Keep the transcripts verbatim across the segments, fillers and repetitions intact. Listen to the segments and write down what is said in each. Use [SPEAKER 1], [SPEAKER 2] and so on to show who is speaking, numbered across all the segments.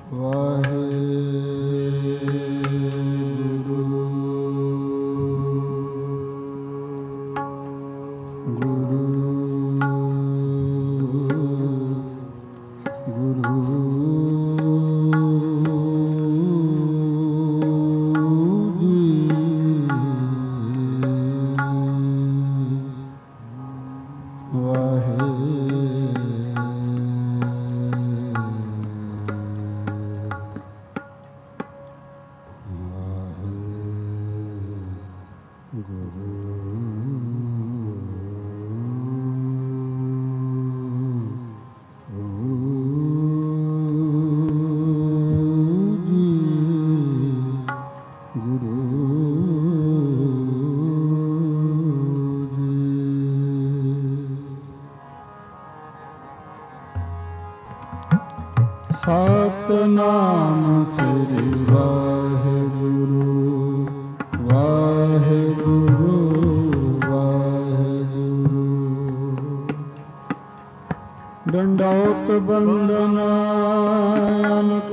[SPEAKER 1] ਸਤਿਨਾਮ ਸ੍ਰੀ ਵਾਹਿਗੁਰੂ ਵਾਹਿਗੁਰੂ ਵਾਹਿਗੁਰੂ। ਡੰਡੌਤ ਬੰਦਨ ਅਨਕ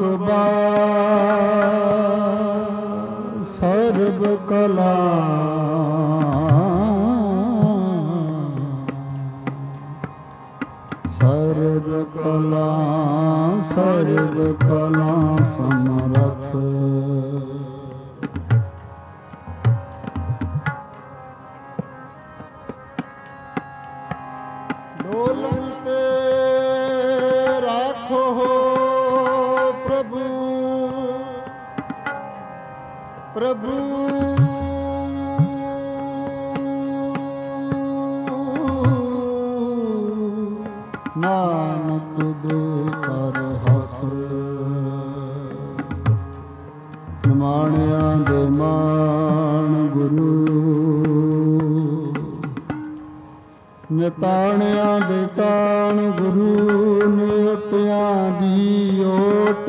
[SPEAKER 1] ਬਾਰ ਸਰਬ ਕਲਾ ਸਰਬ ਕਲਾ ਸਰਬ ਕਲਾ ਸਮਰਥ। ਡੋਲਨ ਤੇ ਰਾਖੋ ਪ੍ਰਭੂ ਪ੍ਰਭੂ ਨਾਨਕ ਦੇ ਕਰ ਹੱਥ। ਨਿਮਾਣਿਆਂ ਦੇ ਮਾਣ ਗੁਰੂ ਨਿਤਾਣਿਆਂ ਦੇ ਤਾਣ ਗੁਰੂ ਨਿਓਟਿਆਂ ਦੀ ਓਟ।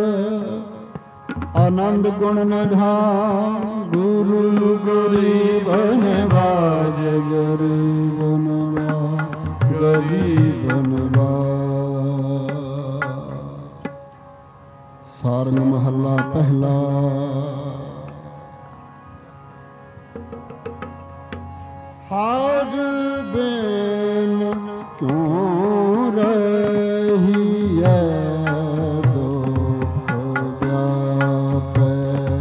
[SPEAKER 1] ਆਨੰਦ ਗੁਣ ਨਿਧਾਨ ਗੁਰੂ ਗਰੀਬ ਨਿਵਾਜ ਗਰੀਬ ਨਿਵਾਜ ਗਰੀਬ ਨਿਵਾਜ। ਸਾਰੰਗ ਮਹੱਲਾ ਪਹਿਲਾ। ਹਾਜ ਬੇਨ ਕਿਉਂ ਰਹੀਐ ਦੁਖ ਵਿਆਪੈ।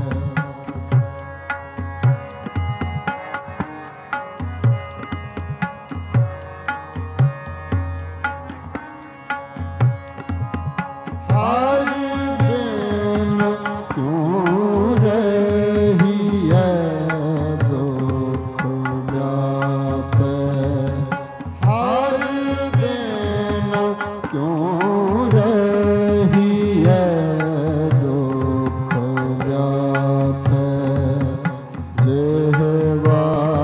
[SPEAKER 1] ਹਾਜ ਬੇਨ ਕਿਉਂ ਰਹੀਐ ਦੁਖ ਵਿਆਪੈ। ਹਾਜ ਬੇਨ ਕਿਉਂ ਰਹੀਐ ਦੁਖ ਵਿਆਪੈ। ਜਿਹਵਾ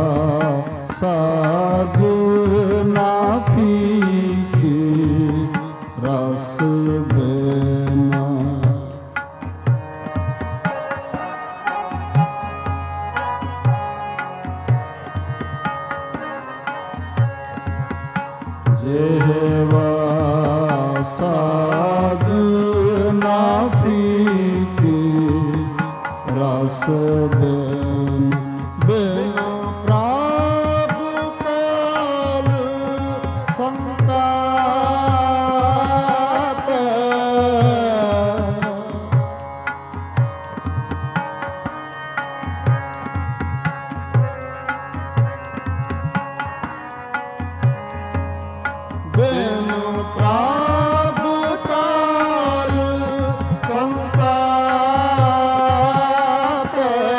[SPEAKER 1] ਸਾਧੂ ਨਾ ਪੀਖੀ ਰਸ ਬਿਨਾ। ਜਿਹਵਾ ਸਾਧ ਨਾ ਪੀਖੀ ਰਸ ਬਿਨ। ਬਿਨ ਪ੍ਰਭ ਕਾਲ ਸੰਤਾਪ। ਬਿਨ ਪ੍ਰਭ ਕਾਲ ਸੰਤਾਪ।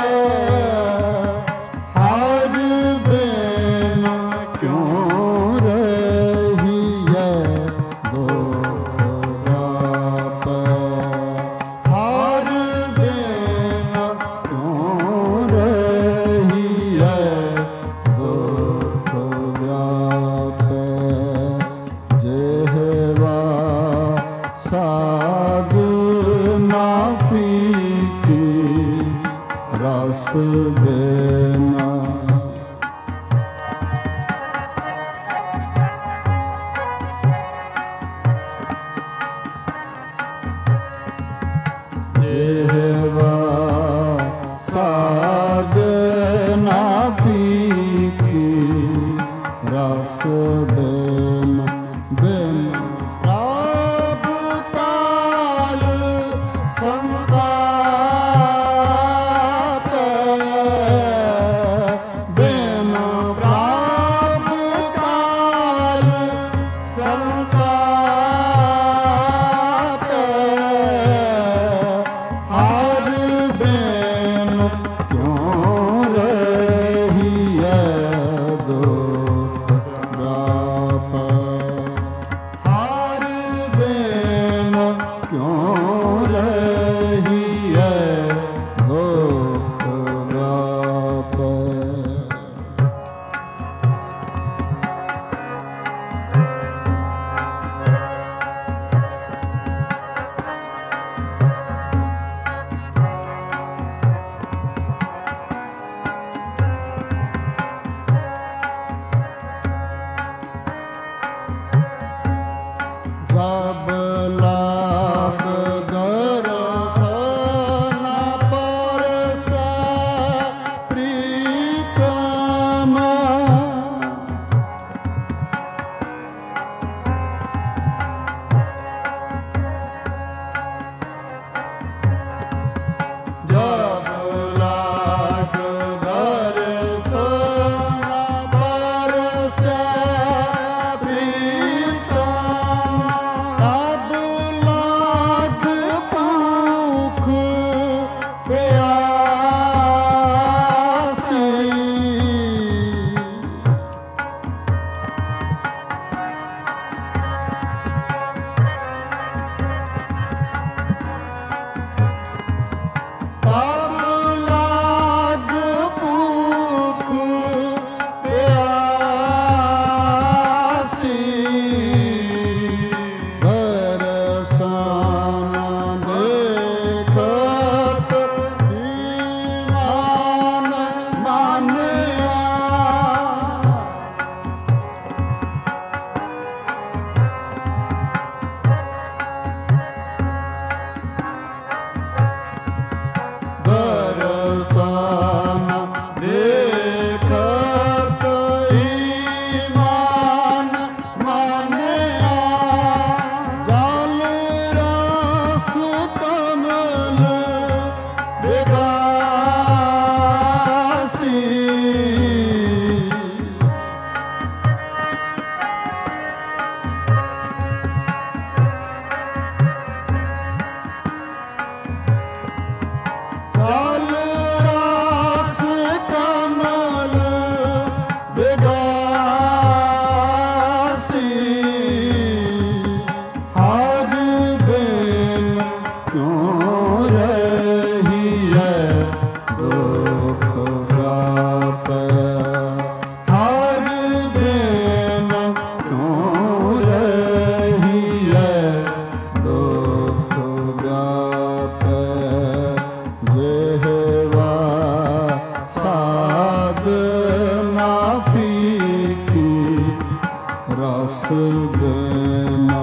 [SPEAKER 1] ਹਰ ਬਿਨ ਕਿਉਂ ਰਹੀਐ ਦੁਖ ਵਿਆਪੈ। ਹਰ ਬਿਨ ਕਿਉਂ ਰਹੀਐ ਦੁਖ ਵਿਆਪੈ। ਜਿਹਵਾ ਸਾਧ ਨਾ ਪੀਖੀ ਰਸ ਬਿਨਾ। ਜਿਹਵਾ ਸਾਧ ਨਾ ਪੀਕੀ ਰਸ ਬਿਨ ਬਿਨ ਪ੍ਰਭ ਕਾਲ ਸੰਤਾਪ ਬਿਨ ਪ੍ਰਭ ਕਾਲ ਸੰਤਾਪ ਹਰ ਬਿਨ ਕਿਉਂ ਰਹੀਐ ਦੁਖ ਵਿਆਪ ਹਰ ਬਿਨ ਕਿਉਂ ਰਹੀਐ ਦੁਖ ਵਿਆਪ ਜਬ ਲਾਭ ਦਰਸ਼ਨ ਪਰਸੈ ਪ੍ਰੀਤਮ ਜਬ ਲਾਗ ਦਰਸ਼ਨ ਪਰਸੈ ਪ੍ਰੀਤਮ ਤਬ ਲਾਗ ਭੂਖ ਪਿਆਸੀ ਤਬ ਲਾਗ ਭੂਖ ਪਿਆਸੀ ਦਰਸ਼ਨ ਦੇਖਤ ਦੀਵਾਨ ਮਾਨਿਆ ਦਰਸ਼ਨ ਦੇਖਤ ਈਮਾਨ ਮਾਨਿਆ ਜਲ ਰਸ ਕਮਲ ਵਿਗਾਸੀ ਜਲ ਰਸ ਕਮਲ ਵਿਗਾਸੀ ਹਰ ਬਿਨ ਕਿਉਂ ਰਹੀਐ ਦੁਖ ਵਿਆਪ ਹਰ ਬਿਨ ਕਿਉਂ ਰਹੀਐ ਦੁਖ ਵਿਆਪ ਜਿਹਵਾ ਸਾਧ ਨਾ ਪੀਕੀ ਰਸ ਬਿਨਾ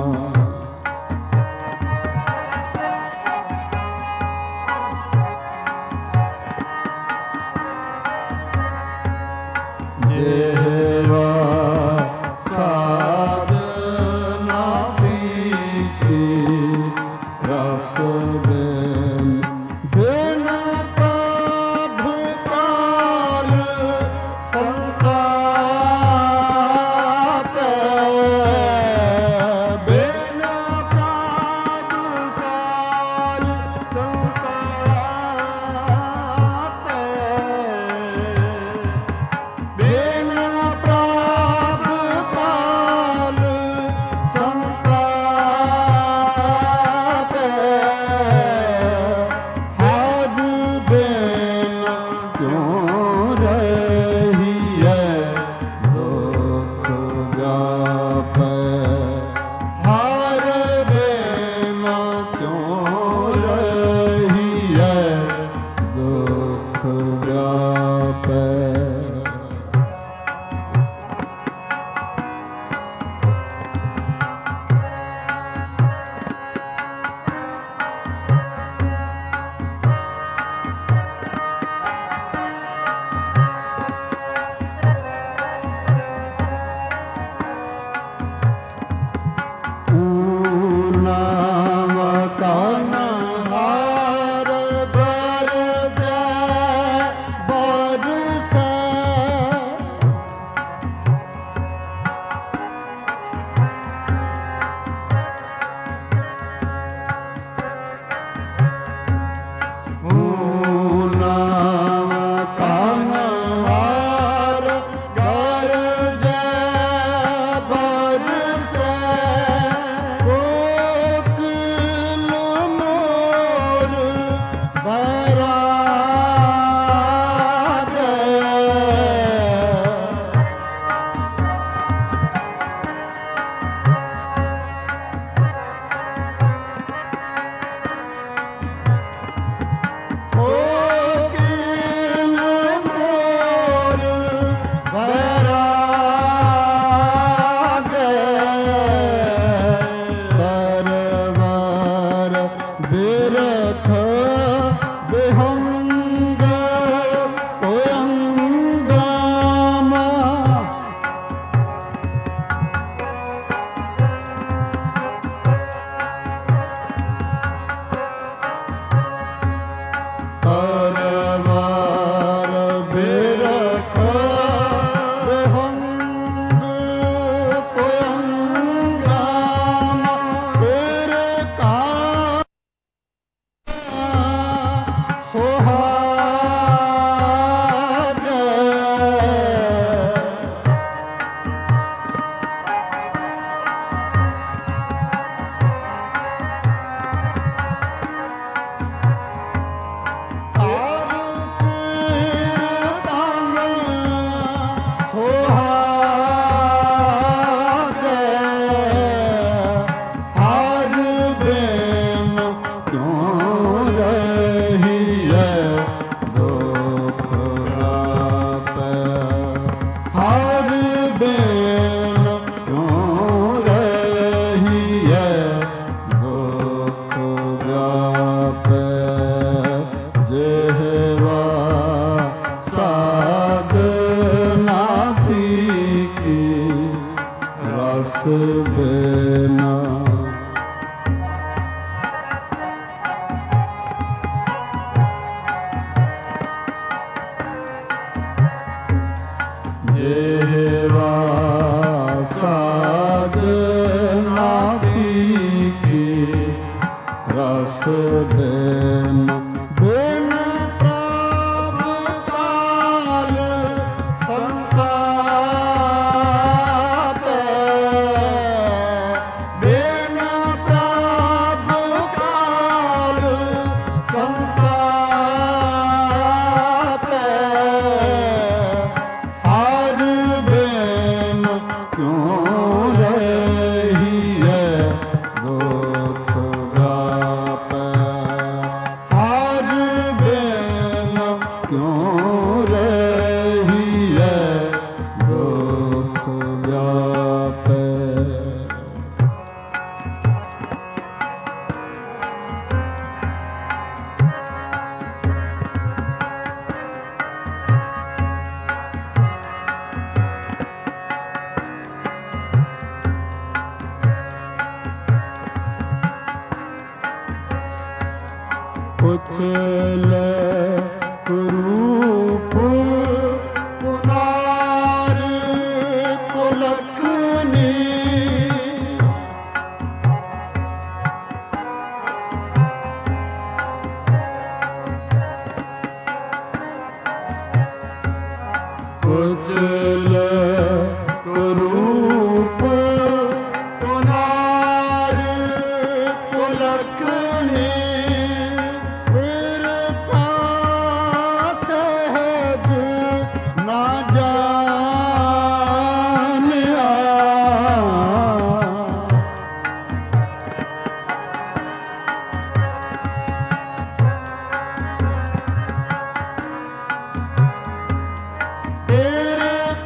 [SPEAKER 1] ਜਿਹਵਾ ਸਾਧ ਨਾ ਪੀਕੀ ਰਸ ਬਿਨ ਬਿਨ ਪ੍ਰਭ ਕਾਲ ਸੰਤਾਪ ਬਿਨ ਪ੍ਰਭ ਕਾਲ ਸੰਤਾਪ ਬਿਨ ਪ੍ਰਭ ਕਾਲ ਸੰਤਾਪ ਬਿਰਖ ਬਿਹੰਗ ਕੋਯੰਗਮ ਤਰਵਾਰ ਬਿਰਖ ਬਿਹੰਗ ਕੋਯੰਗਮ ਬਿਰਖਾ ਬਿਨਾ ਜਿਹਵਾ ਸਾਧ ਨਾ ਪੀਕੇ ਰਸ ਬਿਨਾ ਬਿਨ ਪ੍ਰਭ ਕਾਲ ਸੰਤਾਪ ਬਿਨ ਪ੍ਰਭ ਕਾਲ ਸੰਤਾਪ ਹਰ ਬਿਨ ਕਿਉਂ ਰਹੀਐ ਦੁਖ ਵਿਆਪੈ ਹਰ ਬਿਨ ਕਿਉਂ ਰਹੀਐ ਦੁਖ ਵਿਆਪੈ ਪੁੱਛਲ ਰੂਪ ਪੁਨਾਰ ਕੁਲਖਨੀ ਪੁੱਛਲ ਰੂਪ ਪੁਨਾਰ ਕੁਲਖਨੀ ਨਾ ਜਾਣਿਆ ਤੇਰੇ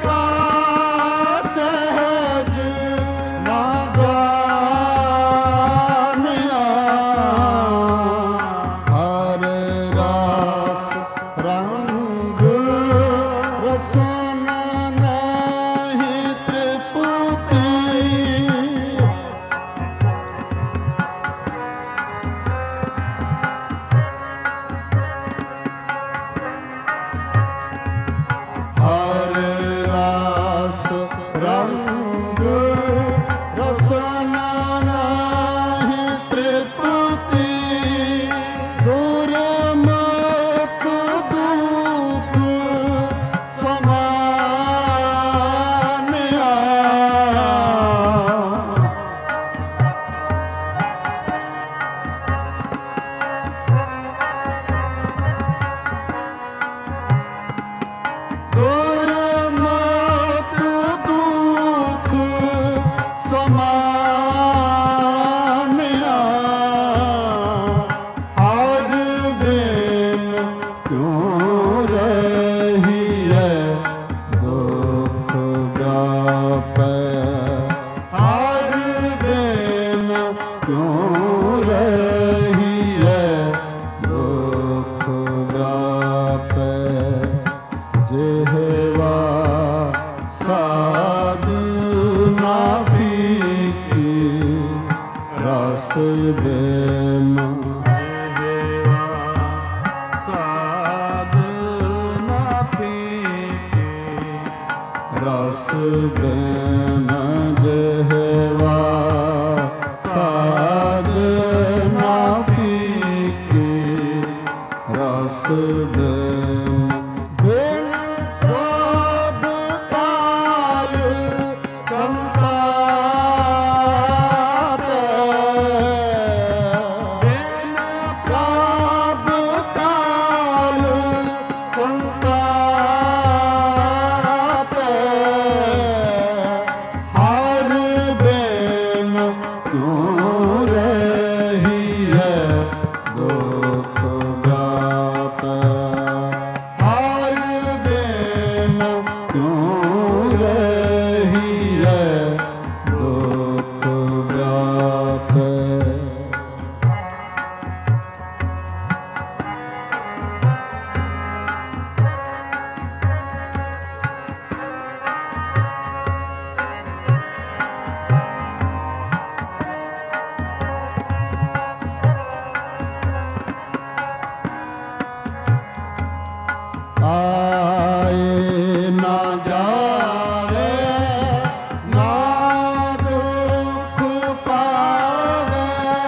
[SPEAKER 1] ਬਿਨ ਬਿਨ ਕ੍ਰੋਧ ਕਾਲ ਸੰਤਾਪੈ ਬਿਨ ਕ੍ਰੋਧ ਕਾਲ ਸੰਤਾਪੈ ਹਰ ਬਿਨ ਕਿਉ ਰਹੀਐ ਦੁਖ ਵਿਆਪੈ ਹਰ ਬਿਨ ਕਿਉ ਰਹੀਐ ਦੁਖ ਵਿਆਪੈ ਆਏ ਨਾ ਜਾਵੇ ਨਾ ਦੁਖ ਪਾਵੇ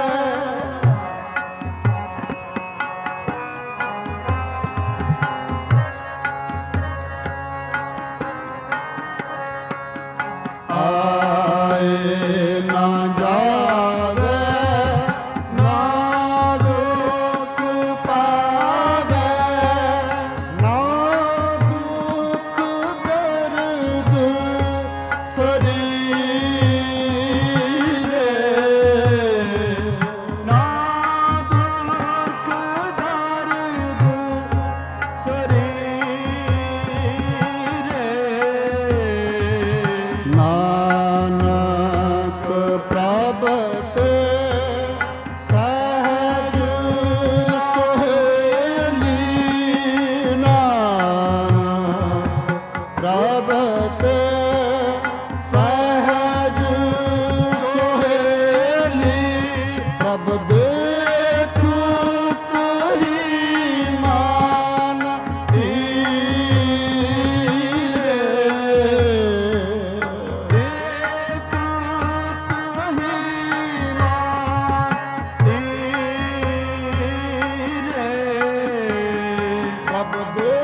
[SPEAKER 1] ਆਏ ਨਾ ਜਾਵੇ ਨਾ ਦੁਖ ਪਾਵੇ ਨਾ ਦੁਖ ਦਰਦ ਸਰੀਰੇ ਨਾ ਦੁਖ ਦਰਦ ਸਰੀਰੇ ਨਾਨਕ ਪ੍ਰਭ ਤੇ ਸਹਿਜ ਸੁਹੇਲੀ ਨਾਨਕ ਪ੍ਰਭ ਤੇ ਸਹਿਜ ਸੁਹੇਲੀ ਪ੍ਰਭ ਦੇਖਤ ਹੀ ਮਾਨ ਹੀਰੇ ਦੇਖਤ ਹੀ ਮਾਨ ਹੀਰੇ ਪ੍ਰਭ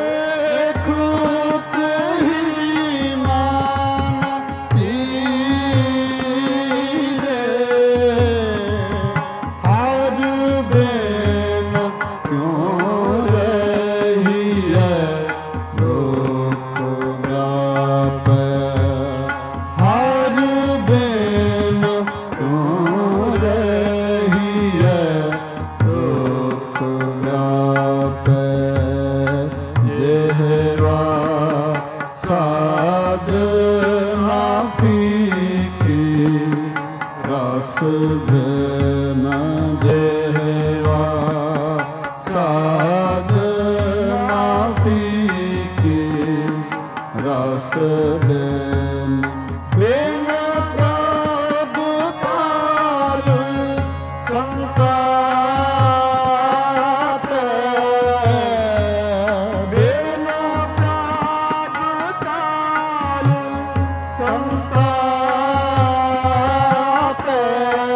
[SPEAKER 1] ਦੇਖਤ ਹੀ ਮਾਨ ਹੀਰੇ ਹਰ ਬਿਨ ਕਿਉ ਰਹੀਐ ਦੁਖ ਵਿਆਪੈ ਹਰ ਬਿਨ ਕਿਉ ਰਹੀਐ ਦੁਖ ਵਿਆਪੈ ਜਿਹਵਾ ਸਾਧਨਾ ਪੀਕੀ ਰਸ ਬਿਨ ਜਿਹਵਾ ਸਾਧਨਾ ਪੀਕੀ ਰਸ ਬਿਨ ਬਿਨ ਪ੍ਰਭ ਕਾਲ ਸੰਤਾਪੈ ਬਿਨ ਪ੍ਰਭ ਕਾਲ ਸੰਤਾਪੈ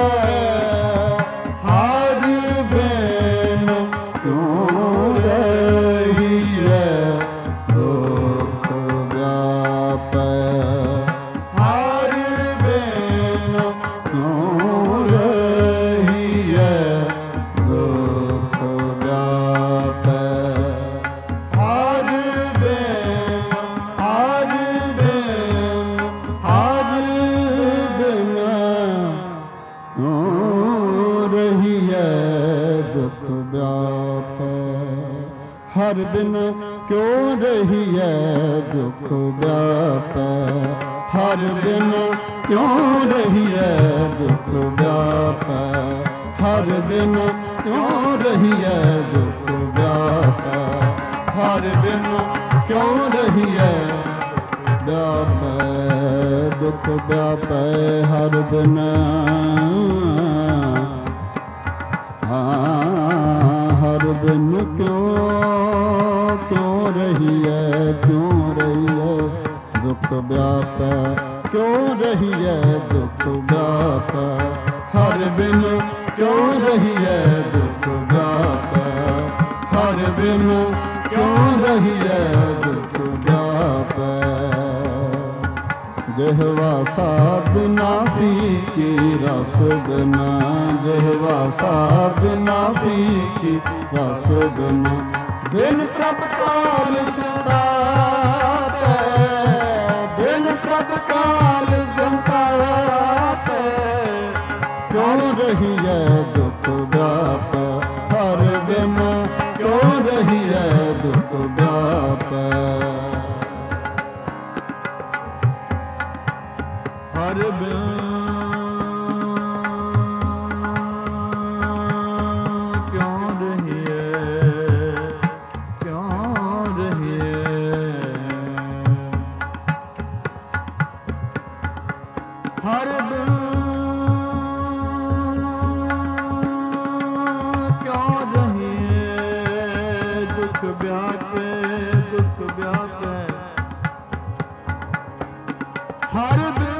[SPEAKER 1] ਹਰ ਬਿਨ ਕਿਉ ਰਹੀਐ ਦੁਖ ਵਿਆਪੈ ਹਰ ਬਿਨ ਕਿਉ ਰਹੀਐ ਦੁਖ ਵਿਆਪੈ ਹਰ ਬਿਨ ਹਰ ਬਿਨ ਹਰ ਬਿਨ ਕਿਉ ਰਹੀਐ ਦੁਖ ਵਿਆਪੈ ਹਰ ਬਿਨ ਕਿਉ ਰਹੀਐ ਦੁਖ ਵਿਆਪੈ ਹਰ ਬਿਨ ਕਿਉ ਰਹੀਐ ਦੁਖ ਵਿਆਪੈ ਹਰ ਬਿਨ ਕਿਉ ਰਹੀਐ ਦੁਖ ਵਿਆਪੈ ਹਰ ਬਿਨ ਕਿਉ ਰਹੀਐ ਵਿਆਪੈ ਦੁਖ ਵਿਆਪੈ ਹਰ ਬਿਨ ਹਰ ਬਿਨ ਕਿਉ ਕਿਉ ਰਹੀਐ ਕਿਉ ਰਹੀਐ ਦੁਖ ਵਿਆਪੈ ਕਿਉ ਰਹੀਐ ਦੁਖ ਵਿਆਪੈ ਹਰ ਬਿਨ ਕਿਉ ਰਹੀਐ ਦੁਖ ਵਿਆਪੈ ਹਰ ਹਰ ਬਿਨ ਕਿਉਂ ਰਹੀਐ ਦੁਖ ਵਿਆਪੈ। ਜਿਹਵਾ ਸਾਧਨਾ ਪੀਕੀ ਰਸ ਬਿਨਾ, ਜਿਹਵਾ ਸਾਧਨਾ ਪੀਕੀ ਰਸ ਬਿਨਾ, ਬਿਨ ਪ੍ਰਭ ਕਾਲ ਸੰਤਾਪੈ, ਬਿਨ ਪ੍ਰਭ ਕਾਲ ਸੰਤਾਪੈ। ਕਿਉਂ ਰਹੀਐ ਦੁਖ ਵਿਆਪੈ, ਹਰ ਬਿਨ ਕਿਉਂ ਰਹੀਐ ਦੁਖ ਵਿਆਪੈ। ਹਰ ਬਿਨ ਕਿਉਂ ਰਹੀਐ, ਕਿਉਂ ਰਹੀਐ। ਹਰ ਬਿਨ ਕਿਉਂ ਰਹੀਐ ਦੁਖ ਵਿਆਪੈ, ਦੁਖ ਵਿਆਪੈ। ਹਰ ਬਿਨ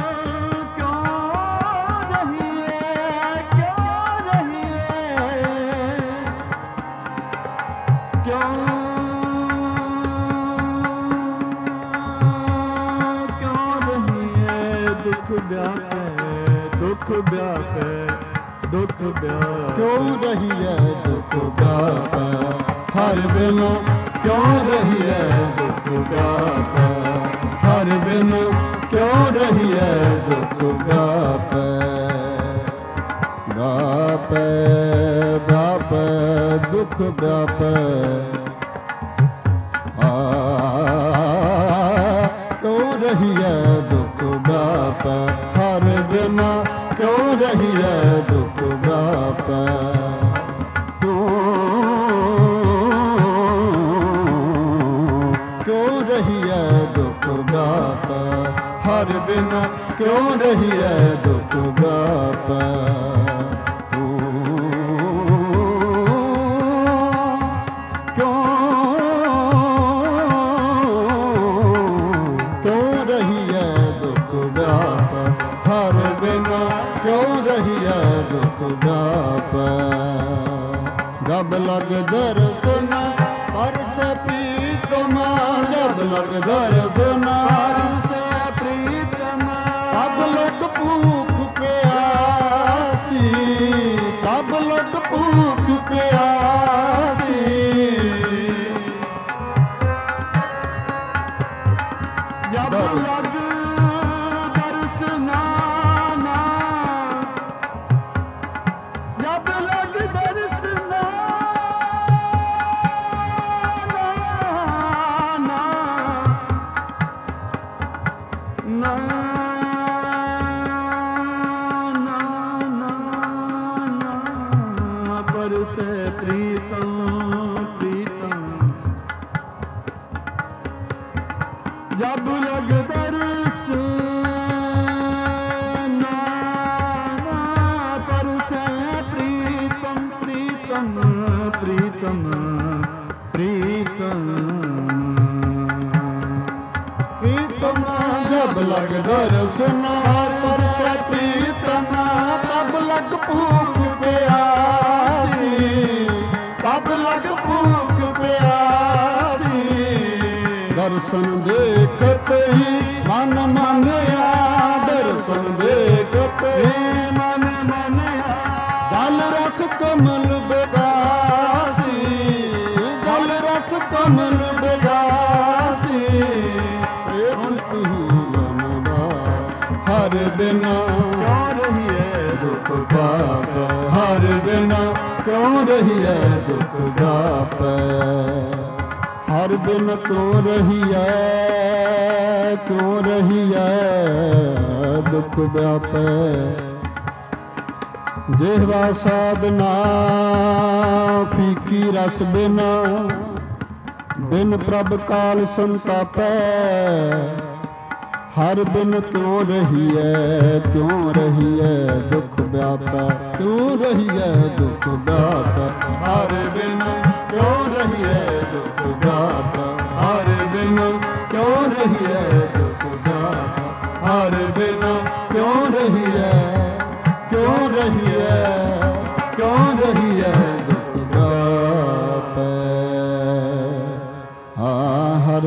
[SPEAKER 1] ਦੁਖ ਵਿਆਪੈ, ਦੁਖ ਵਿਆਪੈ, ਦੁਖ ਵਿਆਪੈ। ਕਿਉਂ ਰਹੀਐ ਦੁਖ ਵਿਆਪੈ, ਹਰ ਬਿਨ ਕਿਉਂ ਰਹੀਐ ਦੁਖ ਵਿਆਪੈ। ਹਰ ਬਿਨ ਕਿਉਂ ਰਹੀਐ ਦੁਖ ਵਿਆਪੈ। ਵਿਆਪੈ ਵਿਆਪੈ ਦੁਖ ਵਿਆਪੈ। ਕਿਉਂ ਰਹੀਐ ਦੁਖ ਵਿਆਪੈ, ਹਰ ਬਿਨ ਕਿਉਂ ਰਹੀਐ ਦੁਖ ਵਿਆਪੈ। ਕਿਉਂ ਕਿਉਂ ਰਹੀਐ ਦੁਖ ਵਿਆਪੈ, ਹਰ ਬਿਨ ਕਿਉਂ ਰਹੀਐ ਦੁਖ ਵਿਆਪੈ। ਜਬ ਲਗ ਦਰਸ਼ਨ ਪਰਸ ਪ੍ਰੀਤਮ, ਜਬ ਲਗ ਦਰਸ਼ਨ ਪਰਸ ਪ੍ਰੀਤਮ। ਤਬ ਲਗ ਭੂਖ ਪਿਆਸੀ, ਤਬ ਲਗ ਭੂਖ ਪਿਆਸੀ। ਜਬ ਲਗ ਦਰਸ਼ਨ ਪਰਸੈ ਪ੍ਰੀਤਮ, ਪ੍ਰੀਤਮ। ਜਬ ਲਗ ਦਰਸ਼ਨ ਪਰਸੈ ਪ੍ਰੀਤਮ, ਪ੍ਰੀਤਮ, ਪ੍ਰੀਤਮ, ਪ੍ਰੀਤਮ, ਪ੍ਰੀਤਮ। ਜਬ ਲਗ ਦਰਸ਼ਨ ਪਰਸੈ ਪ੍ਰੀਤਮ, ਤਬ ਲਗ ਭੂਖ ਪਿਆਸੀ, ਤਬ ਲਗ ਭੂਖ ਪਿਆਸੀ। ਦਰਸ਼ਨ ਦੇਖਤ ਹੀ ਮਨ ਮਾਨਿਆ, ਦਰਸ਼ਨ ਦੇਖਤ ਹੀ ਮਨ ਮਾਨਿਆ। ਜਲ ਰਸ ਕਮਲ ਬਿਗਾਸੀ, ਜਲ ਰਸ ਕਮਲ ਬਿਗਾਸੀ। ਪ੍ਰੇਮ ਤੁਹੀ ਲਮਦਾ ਹਰ ਬਿਨਾ ਕਿਉਂ ਰਹੀਐ ਦੁਖ ਵਿਆਪੈ, ਹਰ ਬਿਨਾ ਕਿਉਂ ਰਹੀਐ ਦੁਖ ਵਿਆਪੈ। ਹਰ ਬਿਨ ਕਿਉਂ ਰਹੀਐ, ਕਿਉਂ ਰਹੀਐ ਦੁਖ ਵਿਆਪੈ। ਜਿਹਵਾ ਸਾਧਨਾ ਫੀਕੀ ਰਸ ਬਿਨਾ, ਬਿਨ ਪ੍ਰਭ ਕਾਲ ਸੰਤਾਪੈ। ਹਰ ਬਿਨ ਕਿਉਂ ਰਹੀਐ, ਕਿਉਂ ਰਹੀਐ ਦੁਖ ਵਿਆਪੈ। ਕਿਉਂ ਰਹੀਐ ਦੁਖ ਵਿਆਪੈ, ਹਰ ਬਿਨ ਕਿਉਂ ਰਹੀਐ ਦੁਖ ਵਿਆਪੈ। ਹਰ ਬਿਨ ਕਿਉਂ ਰਹੀਐ ਦੁਖ ਵਿਆਪੈ। ਹਰ ਬਿਨ ਕਿਉਂ ਰਹੀਐ, ਕਿਉਂ ਰਹੀਐ, ਕਿਉਂ ਰਹੀਐ ਦੁਖ ਵਿਆਪੈ।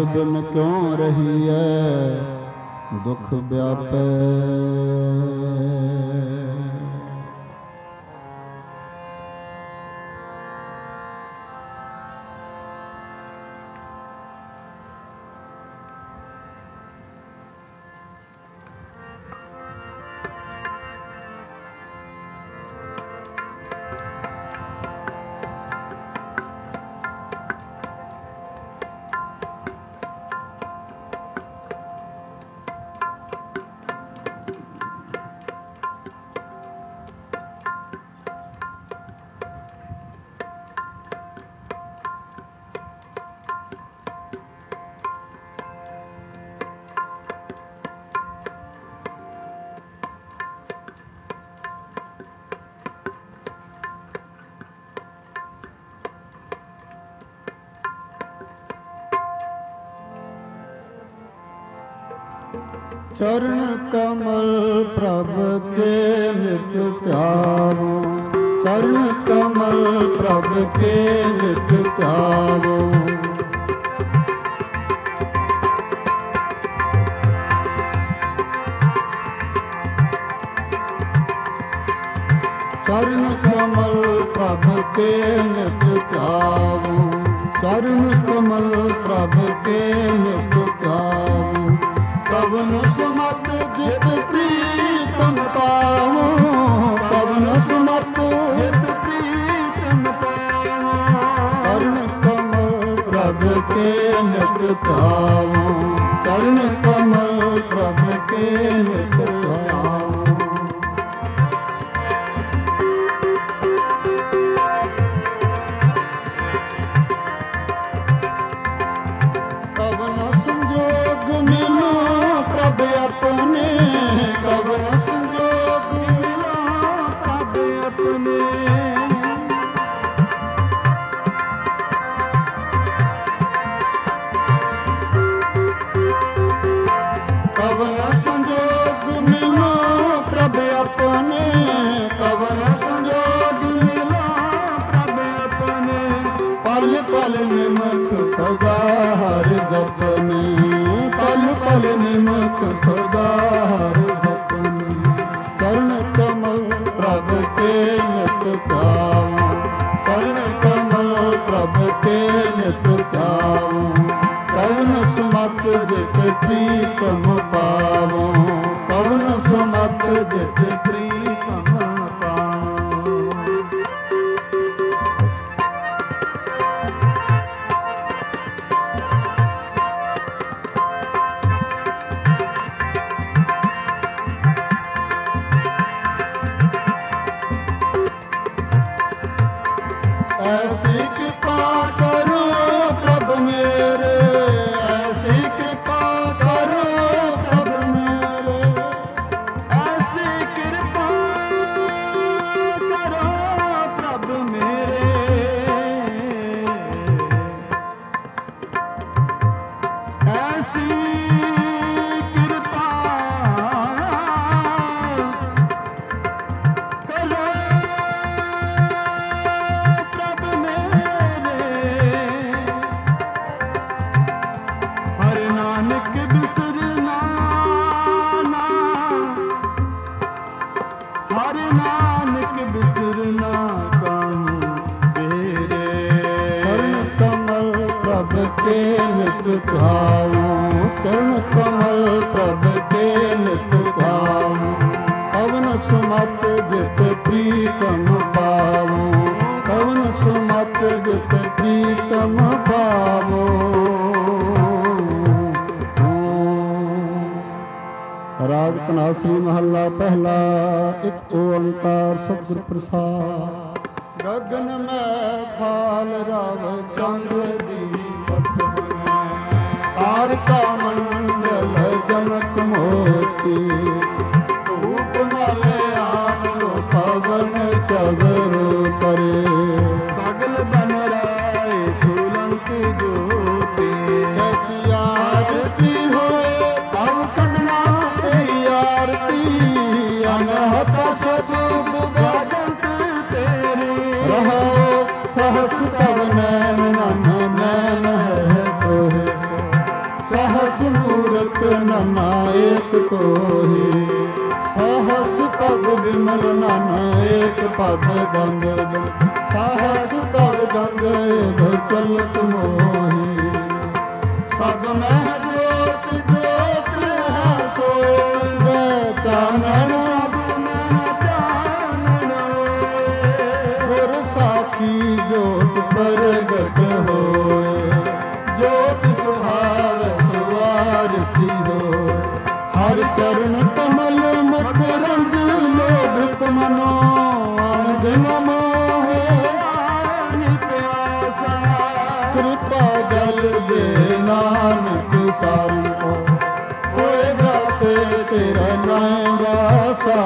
[SPEAKER 1] ਬਿਨ ਕਿਉ ਰਹੀਐ ਦੁਖ ਵਿਆਪੈ। ਚਰਨ ਕਮਲ ਪ੍ਰਭ ਕੇ ਨਿਤ ਧਿਆਵੋ, ਚਰਨ ਕਮਲ ਪ੍ਰਭ ਕੇ ਨਿਤ ਧਿਆਵੋ। ਚਰਨ ਕਮਲ ਪ੍ਰਭ ਕੇ ਨਿਤ ਧਿਆਵੋ, ਚਰਨ ਕਮਲ ਪ੍ਰਭ ਕੇ ਨਿਤ ਧਿਆਵੋ। ਕਵਨ ਸਮਤ ਜਿਤ ਪ੍ਰੀਤਮ ਪਾਵੋ, ਕਵਨ ਸਮਤ ਜਿਤ ਪ੍ਰੀਤਮ ਪਾਵੋ। ਚਰਨ ਕਮਲ ਪ੍ਰਭ ਕੇ ਨਿਤ ਧਿਆਵੋ, ਚਰਨ ਕਮਲ ਪ੍ਰਭ ਕੇ ਨਿਤ ਧਿਆਵੋ। ਆਪਣੇ ਕਵਨ ਸੰਜੋਗ ਮਿਲਾ ਪ੍ਰਭ ਆਪਣੇ। ਕਵਨ ਸੰਜੋਗ ਮਿਲਾ ਪ੍ਰਭ ਆਪਣੇ, ਕਵਨ ਸੰਜੋਗ ਮਿਲਾ ਪ੍ਰਭ ਆਪਣੇ। ਪਲ ਪਲ ਨਿਮਕ ਸਦਾ ਹਰਿ ਜਪਨੇ, ਪਲ ਪਲ ਨਿਮਕ ਸਦਾ ਹਰਿ ਜਪਨੇ। ਚਰਨ ਕਮਲ ਪ੍ਰਭ ਕੇ ਨਿਤ ਧਿਆਵੋ, ਚਰਨ ਕਮਲ ਪ੍ਰਭ ਕੇ ਨਿਤ ਧਿਆਵੋ। ਕਵਨ ਸਮਤ ਜਿਤ ਪ੍ਰੀਤਮ ਪਾਵੋ, ਕਵਨ ਸਮਤ ਜਿਤ ਪ੍ਰੀਤਮ ਪਾਵੋ। ऐसी कृपा करो प्रभु मेरे, ऐसी कृपा करो प्रभु मेरे। ऐसी कृपा करो प्रभु मेरे, ऐसी कृपा करो ਨਾਨਕ ਬਿਸਰਨਾ ਨਾ, ਹਰ ਨਾਨਕ ਬਿਸਰਨਾ ਕਾਹੂ ਤੇਰੇ। ਚਰਨ ਕਮਲ ਪ੍ਰਭ ਕੇ ਨਿਤ ਧਿਆਵੋ, ਚਰਨ ਕਮਲ ਪ੍ਰਭ ਕੇ ਨਿਤ ਧਿਆਵੋ। ਪਵਨ ਸਮਤ ਜਿਤ ਪ੍ਰੀਤਮ ਪਾਵੋ, ਪਵਨ ਸਮਤ ਜਿਤ ਪ੍ਰੀਤਮ ਪਾਵੋ। ਰਾਗ ਧਨਾਸਰੀ ਮਹੱਲਾ ਪਹਿਲਾ। ਇੱਕ ਓੰਕਾਰ ਸਤਿਗੁਰ ਪ੍ਰਸਾਦ। ਗਗਨ ਮੈਂ ਖਾਲ ਰਵ ਚੰਦ ਦੀ ਪਠ ਬਨੈ, ਤਾਰਕਾ ਮੰਡਲ ਜਨਕ ਮੋਤੀ। ਧੂਪ ਨਲ ਆਨੋ ਪਵਨ ਚਵਰ ਕਰੇ, ਸਗਲ ਬਨ ਰਾਏ ਤੁਲੰਕ ਜੋਤੀ। ਕੈਸੀ ਆਰਤੀ ਹੋਏ ਤਬ ਕੰਡਨਾ ਤੇਰੀ ਆਰਤੀ। ਅਨਹਤ ਸ਼ਬਦ ਗਾਜੰਤ ਤੇਰੀ, ਰਹੋ ਸਹਸ ਤਬ ਨੈਨ ਨਨ ਨੈਨ ਹੈ ਤੋਹੇ। एक नना एक तोही, सहस पद विमल नाना एक पद गंग, सहस तब गंग चलत मोही। सब मह ज्योत ज्योत है सोए, उसका चानन गुर साखी ज्योत प्रगट होए, ज्योत सुहाव सुवारती हो। हर चरण कमल मकरंद लोभित मनो, अनदिन मोहे कृपा जल दे नानक सारन को, होए जाते तेरा नाम वासा।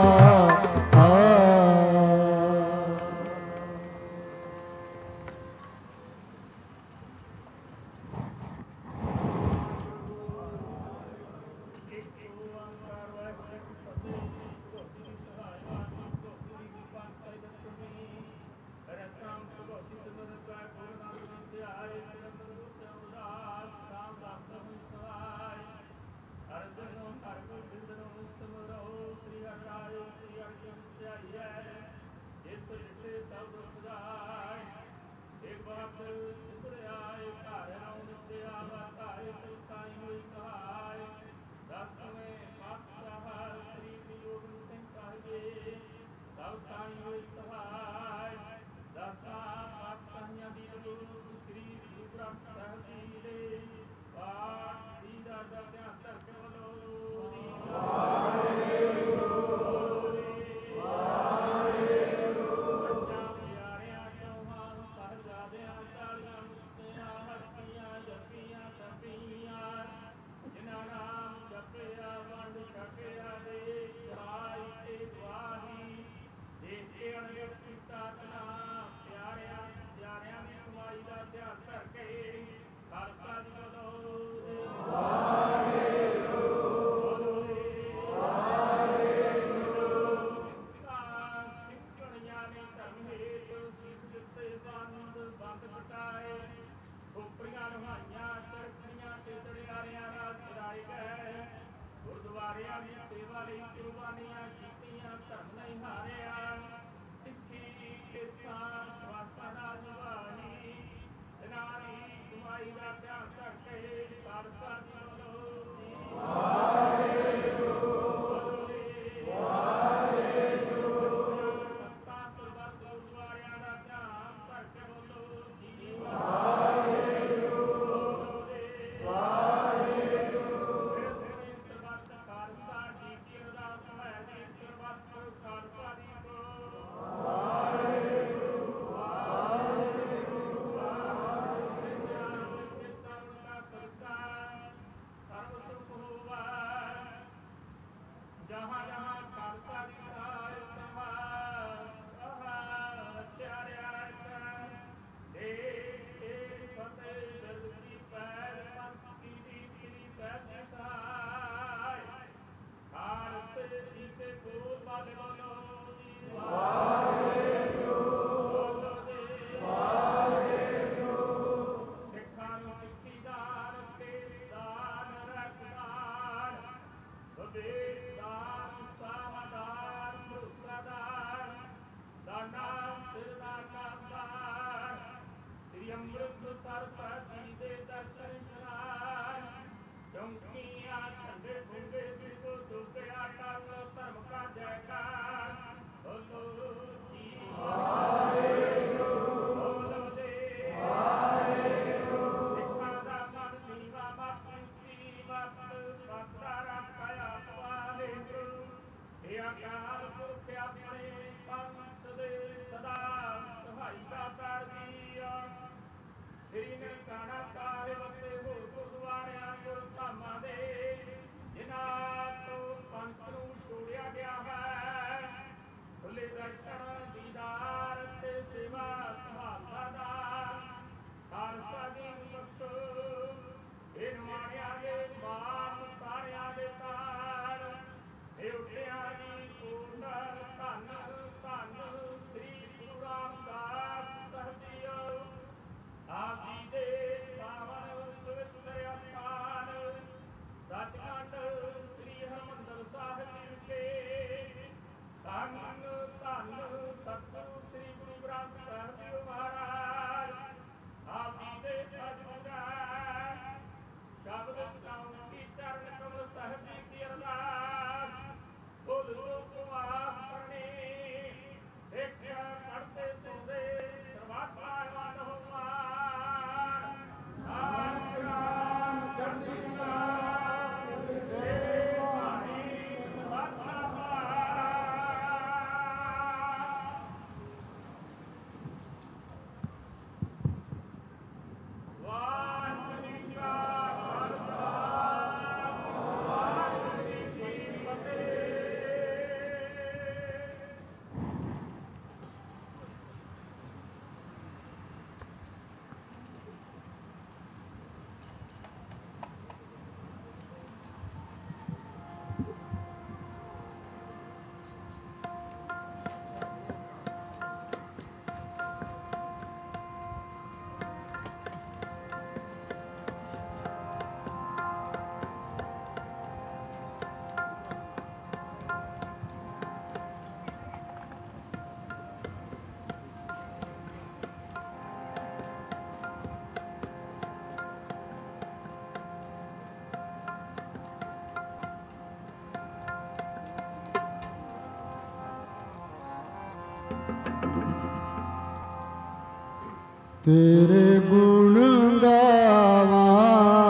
[SPEAKER 1] ਤੇਰੇ ਗੁਣ ਗਾਵਾਂ,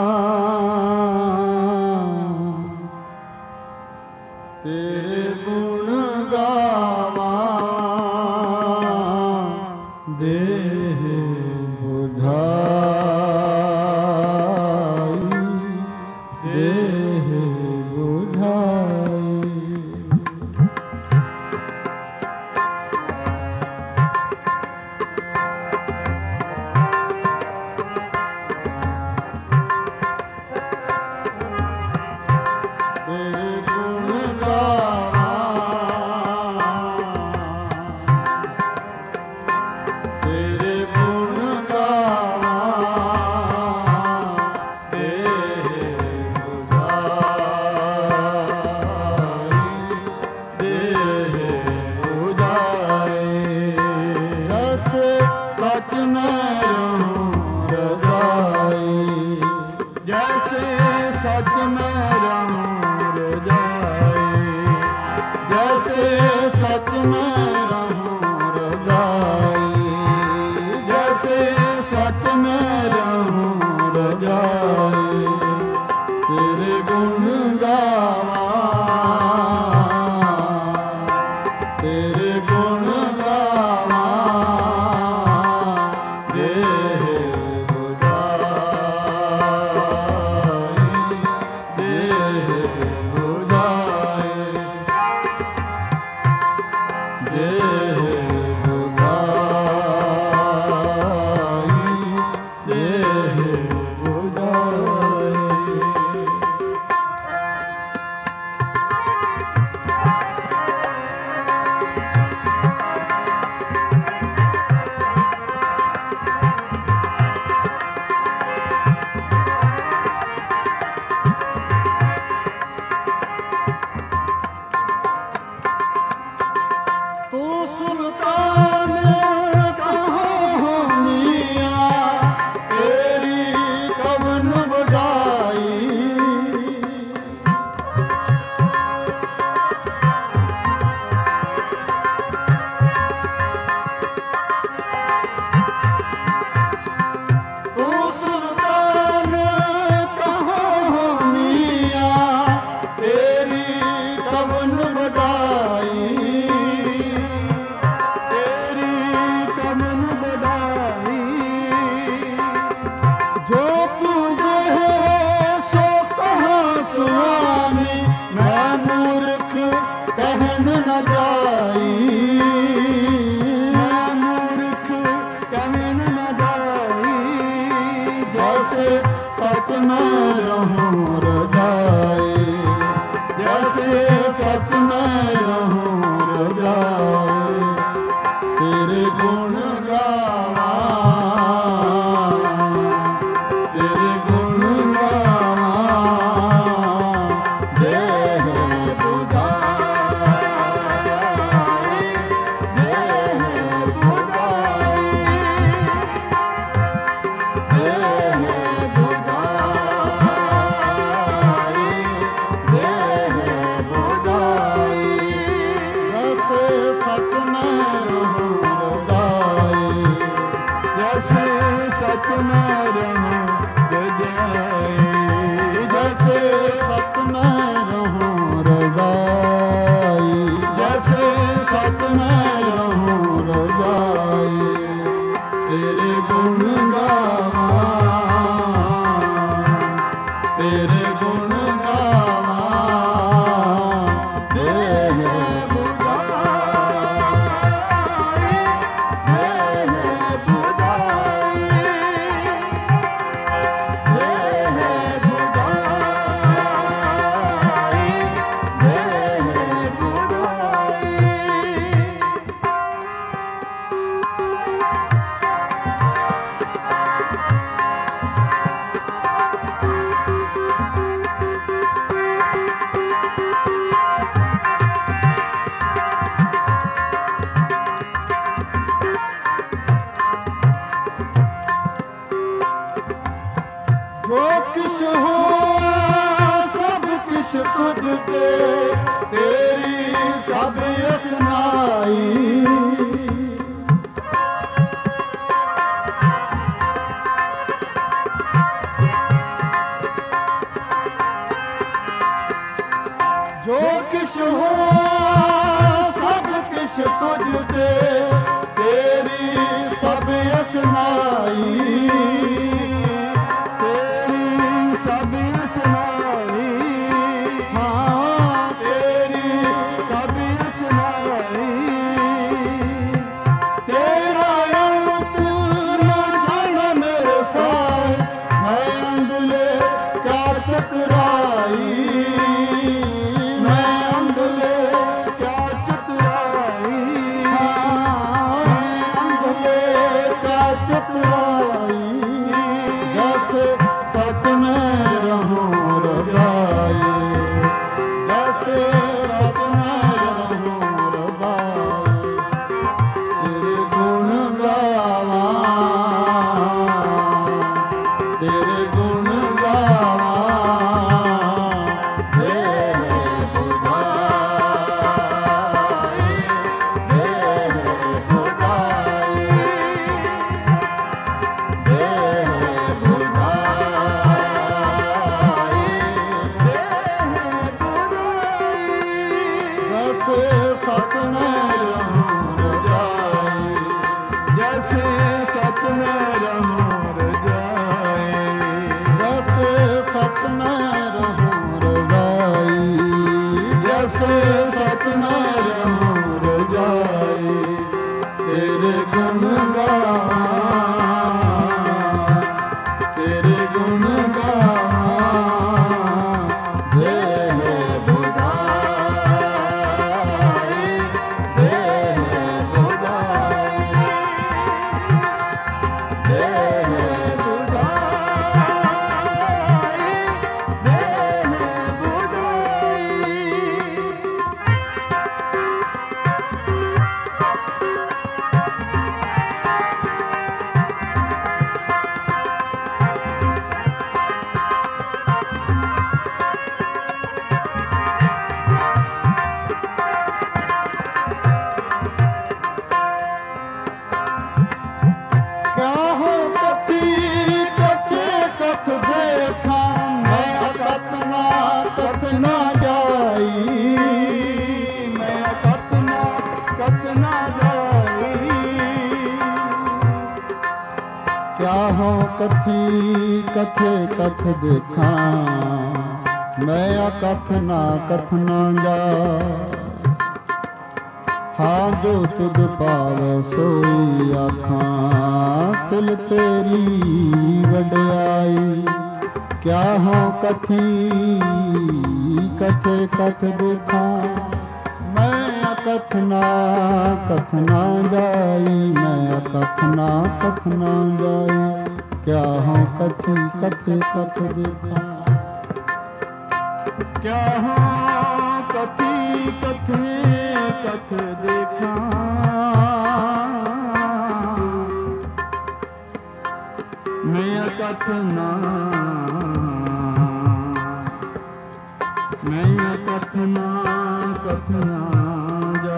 [SPEAKER 1] ਤੇਰੇ ਗੁਣ ਗਾਵਾਂ, ਦੇਹ ਬੁਝਾਈ, ਦੇਹ ਬੁਝਾਈ। ਕਥੀ ਕਥੇ ਕਥ ਦੇਖਾਂ ਮੈਂ ਅਕਥ ਨਾ ਕਥ ਨਾ ਜਾ ਹਾਂ ਜੋ ਤੁਧ ਪਾਵੈ ਸੋਈ ਆਖਾਂ ਤਿਲ ਤੇਰੀ ਵਡਿਆਈ ਕਿਆ ਹੋ ਕਥੀ ਕਥੇ ਕਥ ਦੇਖਾਂ ਮੈਂ ਅਕਥ ਨਾ ਕਥ ਨਾ ਜਾਈ ਮੈਂ ਅਕਥ ਨਾ ਕਥ ਨਾ ਜਾਈ क्या हो कथि कथे कथ देखा
[SPEAKER 2] क्या हो कथि कथे कथ देखा मैं अकथ ना मैं अकथ ना कथ ना जा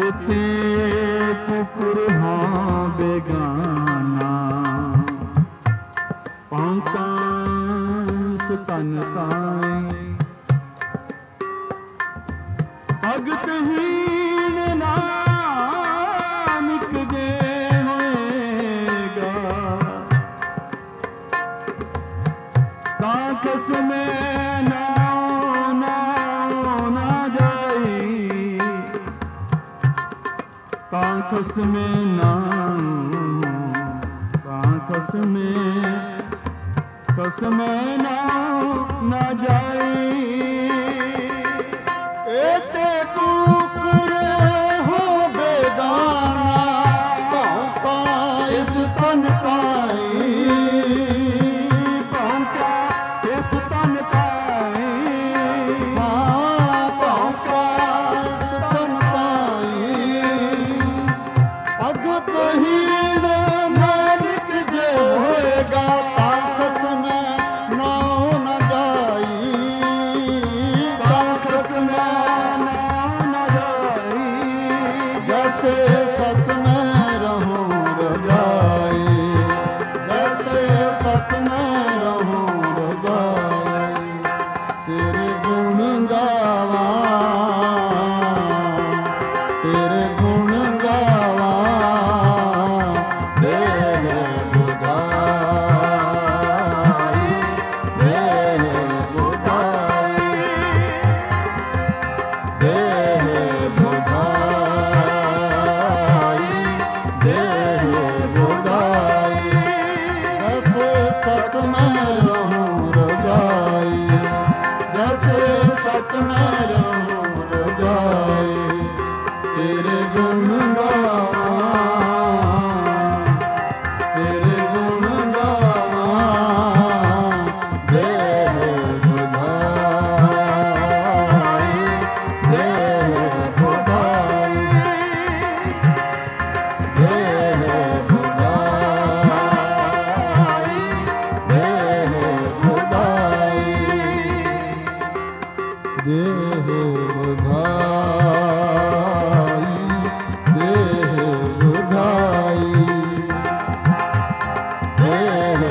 [SPEAKER 2] ਇਤੇ ਕੁਕੁਰ ਹਾਂ ਬੇਗਾਨਾ ਪੰਕਾਂ ਸਤਨ ਤਾਈ ਭਗਤ ਹੀਣ ਨਾਨਕ ਜੇ ਹੋਏਗਾ ਤਾਂ ਖਸਮੇ ਨਾਉ ਨਾਉ ਨਾ ਜਾਈ ਤਾਂ ਖਸਮੇ ਨਾਉ ਤਾਂ ਖਸਮੇ ਖਸਮੇ ਨਾਉ ਨਾ ਜਾਈ
[SPEAKER 1] ਇਤੇ ਕੁਕਰ ਹੋ ਬੇਗਾਨਾ ਭੌਂਕਾ ਇਸ ਤਨ ਤਾਈ
[SPEAKER 2] ਭੌਂਕਾ ਇਸ ਤਨ ਤਾਈ
[SPEAKER 1] ਹਾਂ ਭੌਂਕਾ ਇਸ ਤਨ ਤਾਈ ਭਗਤ ਹੀਣ ਨਾਨਕ ਜੇ ਹੋਏਗਾ ਤਾਂ ਖਸਮ ਨਾਉ ਨ ਜਾਈ ਤਾਂ ਖਸਮ जैसे सत में रहूं रजाई जैसे सत में रहूं रजाई तेरे गुण गावा तेरे गुण गावा देह बुधाई देह बुधाई देह बुधाई देह बुधाई जैसे सत में रहूं रजाई जैसे सत में रहूं रजाई तेरे गुण गावा तेरे गुण गावा देह बुधाई देह बुधाई देह बुधाई देह बुधाई देह बुधाई देह बुधाई देह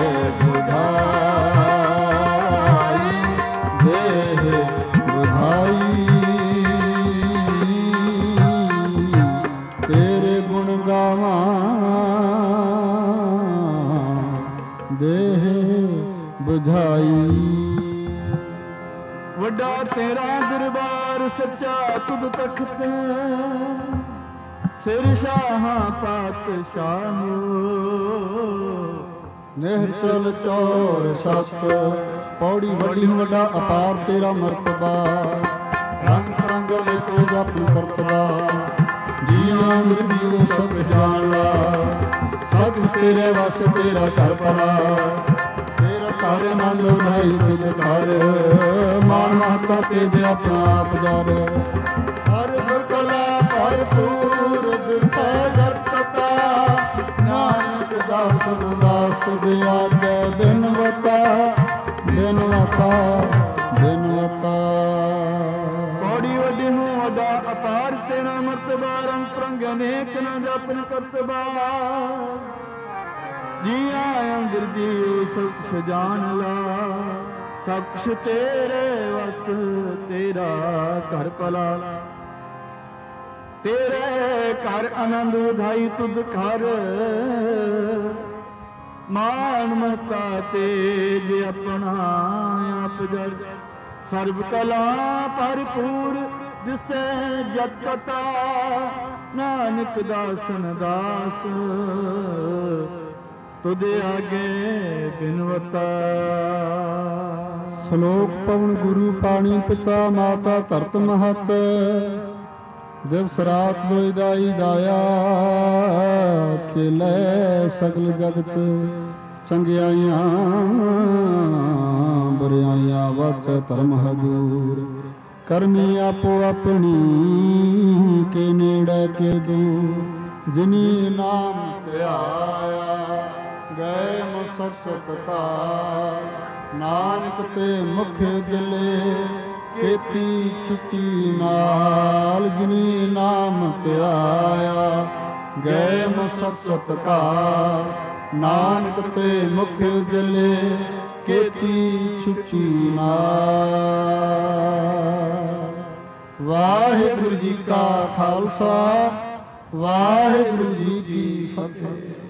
[SPEAKER 1] बुधाई देह बुधाई तेरे गुण गावा देह बुझाई
[SPEAKER 2] ਵੱਡਾ ਤੇਰਾ ਦਰਬਾਰ ਸੱਚਾ ਤੁਧ ਤਖਤ ਸਿਰ ਸ਼ਾਹਾਂ ਪਾਤਸ਼ਾਹੋ
[SPEAKER 1] ਨਿਹਚਲ ਚੌਰ ਸਤ ਪੌੜੀ ਵੱਡੀ ਵੱਡਾ ਅਪਾਰ ਤੇਰਾ ਮਰਤਬਾ ਰੰਗ ਰੰਗ ਵਿੱਚ ਜਪਨ ਕਰਤਬਾ ਜੀਆਂ ਮਿਰਦੀਓ ਸਭ ਜਾਣ ਲਾ ਸਭ ਤੇਰੇ ਵਸ ਤੇਰਾ ਘਰ ਪਰਾ ਤੇਰਾ ਘਰ ਆਨੰਦ ਉਧਾਈ ਤੁਝ ਘਰ ਮਾਨ ਮਹਤਾ ਤੇ ਦੇ ਆਪਣਾ ਆਪ ਜਰ ਸਰਬ ਕਲਾ ਭਰਪੂਰ ਦਿਸੈ ਜਰਤਤਾ ਨਾਨਕ ਦਾਸਨ ਦਾਸ ਤੁਝ ਆਗੇ ਬਿਨਵਤਾ ਬਿਨਵਤਾ ਬਿਨਵਤਾ
[SPEAKER 2] ਬੜੀ ਵੱਡੀ ਨੂੰ ਵੱਡਾ ਅਪਾਰ ਤੇਰਾ ਮਰਤਬਾ ਰੰਗ ਪ੍ਰੰਗ ਅਨੇਕ ਨਾ ਜਪਨ ਕਰਤਬਾ ਜੀਆਂ ਅੰਦਰ ਜੀਉ ਸਭ ਸਜਾਨ ਲਾ ਸਭ ਕੁਛ ਤੇਰੇ ਵਸ ਤੇਰਾ ਘਰ ਭਲਾ ਤੇਰੇ ਘਰ ਆਨੰਦ ਉਧਾਈ ਤੁਧ ਘਰ ਮਾਨ ਮਹਤਾ ਤੇਜ ਆਪਣਾ ਆਪ ਜੜ ਸਰਬ ਕਲਾ ਭਰਪੂਰ ਦਿਸੈ ਜਤ ਕਤਾ ਨਾਨਕ ਦਾਸਨ ਦਾਸ ਤੁਦੇ ਆਗੇ ਬਿਨਵਤਾ
[SPEAKER 1] ਸ਼ਲੋਕ ਪਵਨ ਗੁਰੂ ਪਾਣੀ ਪਿਤਾ ਮਾਤਾ ਧਰਤ ਮਹਤ ਦਿਵਸ ਰਾਤ ਦੋਇ ਦਾਈ ਦਾਇਆ ਖੇਲੇ ਸਗਲ ਜਗਤ ਚੰਗਿਆਈਆਂ ਬੁਰਿਆਈਆਂ ਵਤ ਧਰਮ ਹਦੂਰ ਕਰਮੀ ਆਪੋ ਆਪਣੀ ਕੇ ਨੇੜੇ ਕੇ ਦੂਰ ਜਿਨੀ ਨਾਮ ਧਿਆਇਆ ਗਏ ਮੁਸਕਤ ਕਾ ਨਾਨਕ ਤੇ ਮੁਖ ਗਿਲੇ ਕੇ ਕੀਤੀ ਛੁੱਟੀ ਨਾਲ ਜਿਨੀ ਨਾਮ ਧਿਆਇਆ ਗਏ ਮਸਕਤ ਕਾ ਨਾਨਕ ਤੇ ਮੁਖ ਉਜਲੇ ਕੀਤੀ ਛੁੱਟੀ ਨਾਲ। ਵਾਹਿਗੁਰੂ ਜੀ ਕਾ ਖਾਲਸਾ ਵਾਹਿਗੁਰੂ ਜੀ ਕੀ ਫਤਿਹ।